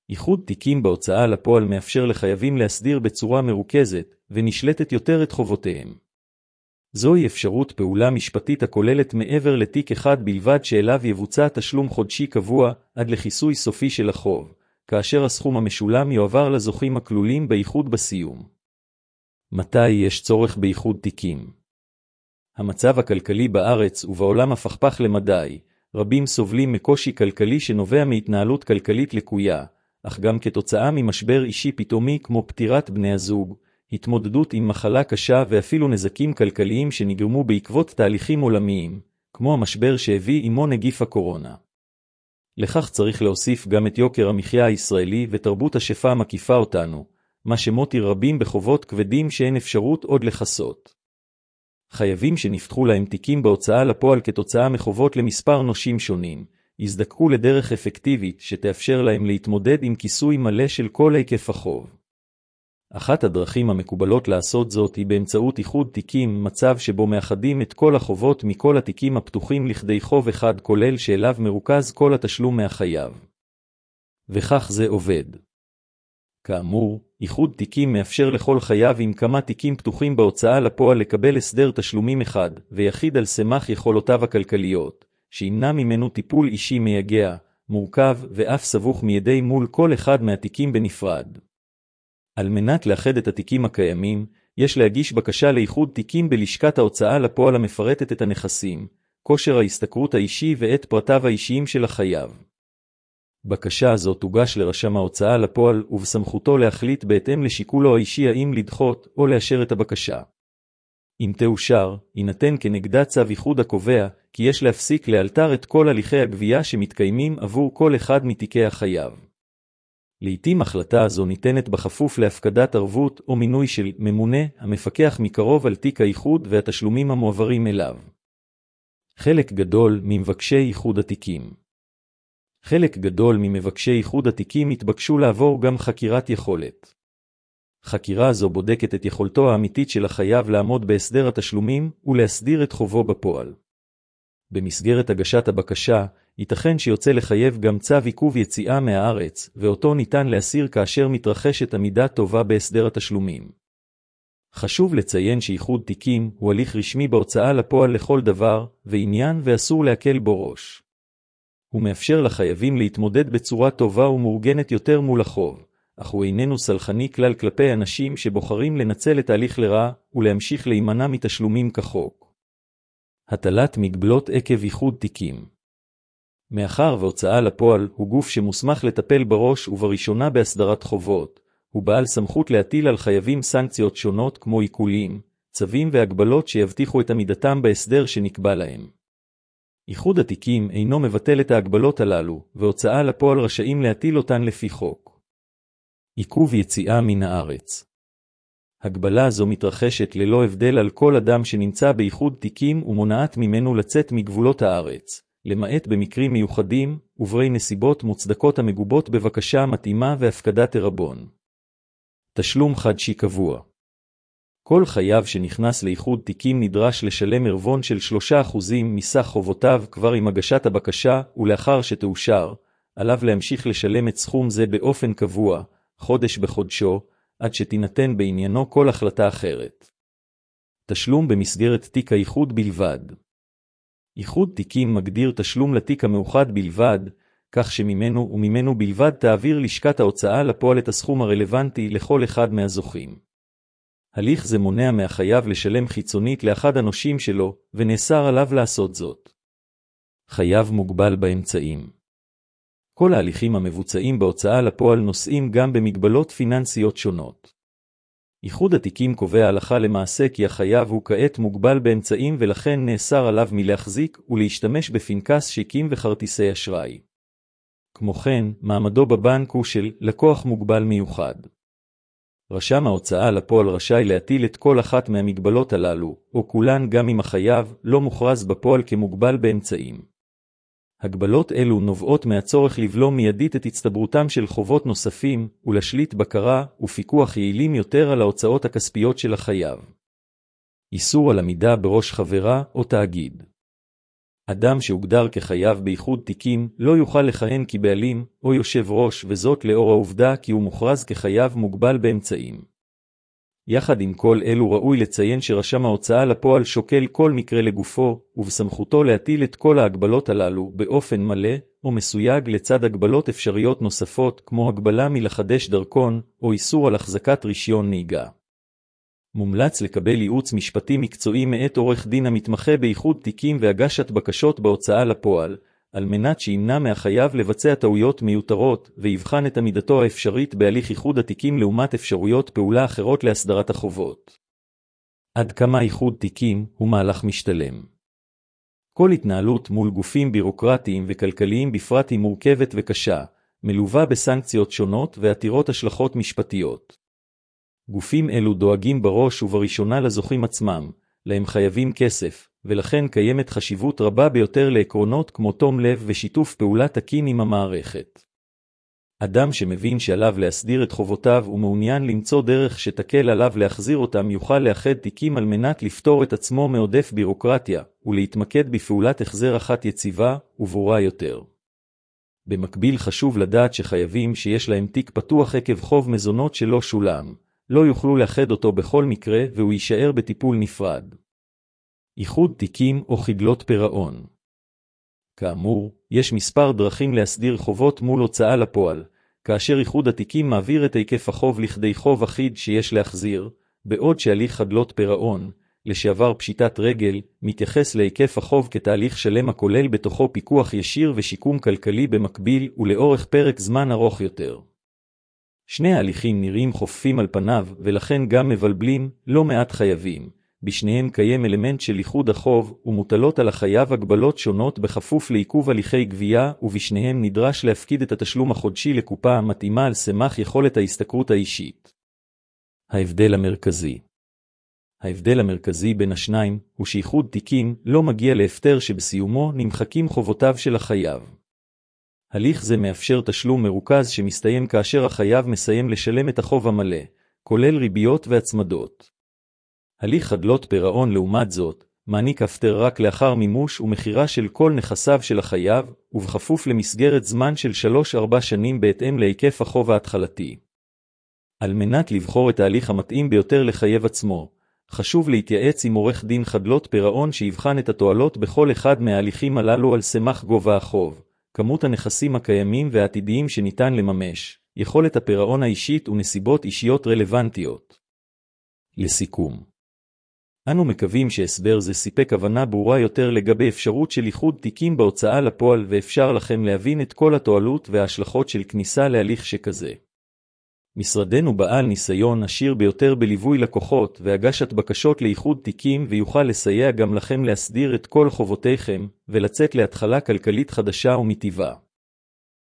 איחוד תיקים בהוצאה לפועל מאפשר לחייבים להסדיר בצורה מרוכזת ונשלטת יותר את חובותיהם. זוהי אפשרות פעולה משפטית הכוללת מעבר לתיק אחד בלבד שאליו יבוצע תשלום חודשי קבוע עד לכיסוי סופי של החוב, כאשר הסכום המשולם יועבר לזוכים הכלולים באיחוד בסיום. מתי יש צורך באיחוד תיקים? המצב הכלכלי בארץ ובעולם הפכפך למדי, רבים סובלים מקושי כלכלי שנובע מהתנהלות כלכלית לקויה, אך גם כתוצאה ממשבר אישי פתאומי כמו פטירת בני הזוג, התמודדות עם מחלה קשה ואפילו נזקים כלכליים שנגרמו בעקבות תהליכים עולמיים, כמו המשבר שהביא עמו נגיף הקורונה. לכך צריך להוסיף גם את יוקר המחיה הישראלי ותרבות השפע המקיפה אותנו, מה שמותיר רבים בחובות כבדים שאין אפשרות עוד לכסות. חייבים שנפתחו להם תיקים בהוצאה לפועל כתוצאה מחובות למספר נושים שונים, יזדקקו לדרך אפקטיבית שתאפשר להם להתמודד עם כיסוי מלא של כל היקף החוב. אחת הדרכים המקובלות לעשות זאת היא באמצעות איחוד תיקים, מצב שבו מאחדים את כל החובות מכל התיקים הפתוחים לכדי חוב אחד כולל שאליו מרוכז כל התשלום מהחייב. וכך זה עובד. כאמור, איחוד תיקים מאפשר לכל חייב עם כמה תיקים פתוחים בהוצאה לפועל לקבל הסדר תשלומים אחד ויחיד על סמך יכולותיו הכלכליות, שימנע ממנו טיפול אישי מייגע, מורכב ואף סבוך מידי מול כל אחד מהתיקים בנפרד. על מנת לאחד את התיקים הקיימים, יש להגיש בקשה לאיחוד תיקים בלשכת ההוצאה לפועל המפרטת את הנכסים, כושר ההשתכרות האישי ואת פרטיו האישיים של החייב. בקשה הזו תוגש לרשם ההוצאה לפועל ובסמכותו להחליט בהתאם לשיקולו האישי האם לדחות או לאשר את הבקשה. אם תאושר, יינתן כנגדה צו איחוד הקובע כי יש להפסיק לאלתר את כל הליכי הגבייה שמתקיימים עבור כל אחד מתיקי החייב. לעתים החלטה הזו ניתנת בכפוף להפקדת ערבות או מינוי של ממונה המפקח מקרוב על תיק האיחוד והתשלומים המועברים אליו. חלק גדול ממבקשי איחוד התיקים. חלק גדול ממבקשי איחוד התיקים התבקשו לעבור גם חקירת יכולת. חקירה זו בודקת את יכולתו האמיתית של החייב לעמוד בהסדר התשלומים ולהסדיר את חובו בפועל. במסגרת הגשת הבקשה, ייתכן שיוצא לחייב גם צו עיכוב יציאה מהארץ, ואותו ניתן להסיר כאשר מתרחשת עמידה טובה בהסדר התשלומים. חשוב לציין שאיחוד תיקים הוא הליך רשמי בהוצאה לפועל לכל דבר ועניין ואסור להקל בו ראש. הוא מאפשר לחייבים להתמודד בצורה טובה ומאורגנת יותר מול החוב, אך הוא איננו סלחני כלל כלפי אנשים שבוחרים לנצל את ההליך לרעה ולהמשיך להימנע מתשלומים כחוק. הטלת מגבלות עקב איחוד תיקים. מאחר והוצאה לפועל הוא גוף שמוסמך לטפל בראש ובראשונה בהסדרת חובות, הוא בעל סמכות להטיל על חייבים סנקציות שונות כמו עיקולים, צווים והגבלות שיבטיחו את עמידתם בהסדר שנקבע להם. איחוד התיקים אינו מבטל את ההגבלות הללו, והוצאה לפועל רשאים להטיל אותן לפי חוק. עיכוב יציאה מן הארץ. הגבלה זו מתרחשת ללא הבדל על כל אדם שנמצא באיחוד תיקים ומונעת ממנו לצאת מגבולות הארץ, למעט במקרים מיוחדים וברי נסיבות מוצדקות המגובות בבקשה מתאימה והפקדת עירבון. תשלום חדשי קבוע. כל חייב שנכנס לאיחוד תיקים נדרש לשלם עירבון של 3% מסך חובותיו כבר עם הגשת הבקשה, ולאחר שתאושר, עליו להמשיך לשלם את סכום זה באופן קבוע, חודש בחודשו, עד שתינתן בעניינו כל החלטה אחרת. תשלום במסגרת תיק האיחוד בלבד. איחוד תיקים מגדיר תשלום לתיק המאוחד בלבד, כך שממנו וממנו בלבד תעביר לשכת ההוצאה לפועל את הסכום הרלוונטי לכל אחד מהזוכים. הליך זה מונע מהחייב לשלם חיצונית לאחד הנושים שלו, ונאסר עליו לעשות זאת. חייב מוגבל באמצעים. כל ההליכים המבוצעים בהוצאה לפועל נושאים גם במגבלות פיננסיות שונות. איחוד התיקים קובע הלכה למעשה כי החייב הוא כעת מוגבל באמצעים ולכן נאסר עליו מלהחזיק ולהשתמש בפנקס שיקים וכרטיסי אשראי. כמו כן, מעמדו בבנק הוא של לקוח מוגבל מיוחד. רשם ההוצאה לפועל רשאי להטיל את כל אחת מהמגבלות הללו, או כולן גם אם החייב לא מוכרז בפועל כמוגבל באמצעים. הגבלות אלו נובעות מהצורך לבלום מיידית את הצטברותם של חובות נוספים, ולשליט בקרה ופיקוח יעילים יותר על ההוצאות הכספיות של החייב. איסור על עמידה בראש חברה או תאגיד. אדם שהוגדר כחייב באיחוד תיקים לא יוכל לכהן כבעלים או יושב ראש, וזאת לאור העובדה כי הוא מוכרז כחייב מוגבל באמצעים. יחד עם כל אלו ראוי לציין שרשם ההוצאה לפועל שוקל כל מקרה לגופו, ובסמכותו להטיל את כל ההגבלות הללו באופן מלא או מסויג לצד הגבלות אפשריות נוספות, כמו הגבלה מלחדש דרכון או איסור על החזקת רישיון נהיגה. מומלץ לקבל ייעוץ משפטי מקצועי מאת עורך דין המתמחה באיחוד תיקים והגשת בקשות בהוצאה לפועל, על מנת שימנע מהחייב לבצע טעויות מיותרות ויבחן את עמידתו האפשרית בהליך איחוד התיקים לעומת אפשרויות פעולה אחרות להסדרת החובות. עד כמה איחוד תיקים הוא מהלך משתלם? כל התנהלות מול גופים בירוקרטיים וכלכליים בפרט היא מורכבת וקשה, מלווה בסנקציות שונות ועתירות השלכות משפטיות. גופים אלו דואגים בראש ובראשונה לזוכים עצמם, להם חייבים כסף, ולכן קיימת חשיבות רבה ביותר לעקרונות כמו תום לב ושיתוף פעולה תקין עם המערכת. אדם שמבין שעליו להסדיר את חובותיו ומעוניין למצוא דרך שתקל עליו להחזיר אותם יוכל לאחד תיקים על מנת לפתור את עצמו מעודף בירוקרטיה, ולהתמקד בפעולת החזר אחת יציבה וברורה יותר. במקביל חשוב לדעת שחייבים שיש להם תיק פתוח עקב חוב מזונות שלא שולם, לא יוכלו לאחד אותו בכל מקרה והוא יישאר בטיפול נפרד. איחוד תיקים או חדלות פירעון. כאמור, יש מספר דרכים להסדיר חובות מול הוצאה לפועל, כאשר איחוד התיקים מעביר את היקף החוב לכדי חוב אחיד שיש להחזיר, בעוד שהליך חדלות פירעון, לשעבר פשיטת רגל, מתייחס להיקף החוב כתהליך שלם הכולל בתוכו פיקוח ישיר ושיקום כלכלי במקביל ולאורך פרק זמן ארוך יותר. שני ההליכים נראים חופפים על פניו ולכן גם מבלבלים לא מעט חייבים. בשניהם קיים אלמנט של איחוד החוב ומוטלות על החייב הגבלות שונות בכפוף לעיכוב הליכי גבייה, ובשניהם נדרש להפקיד את התשלום החודשי לקופה המתאימה על סמך יכולת ההשתכרות האישית. ההבדל המרכזי בין השניים הוא שאיחוד תיקים לא מגיע להפטר שבסיומו נמחקים חובותיו של החייב. הליך זה מאפשר תשלום מרוכז שמסתיים כאשר החייב מסיים לשלם את החוב המלא, כולל ריביות והצמדות. הליך חדלות פירעון לעומת זאת, מעניק הפטר רק לאחר מימוש ומחירה של כל נכסיו של החייב, ובכפוף למסגרת זמן של 3-4 שנים בהתאם להיקף החוב ההתחלתי. על מנת לבחור את ההליך המתאים ביותר לחייב עצמו, חשוב להתייעץ עם עורך דין חדלות פירעון שיבחן את התועלות בכל אחד מההליכים הללו על סמך גובה החוב, כמות הנכסים הקיימים והעתידיים שניתן לממש, יכולת הפירעון האישית ונסיבות אישיות רלוונטיות. לסיכום, אנו מקווים שהסבר זה סיפק הבנה ברורה יותר לגבי אפשרות של איחוד תיקים בהוצאה לפועל ואפשר לכם להבין את כל התועלות וההשלכות של כניסה להליך שכזה. משרדנו בעל ניסיון עשיר ביותר בליווי לקוחות והגשת בקשות לאיחוד תיקים ויוכל לסייע גם לכם להסדיר את כל חובותיכם ולצאת להתחלה כלכלית חדשה ומטיבה.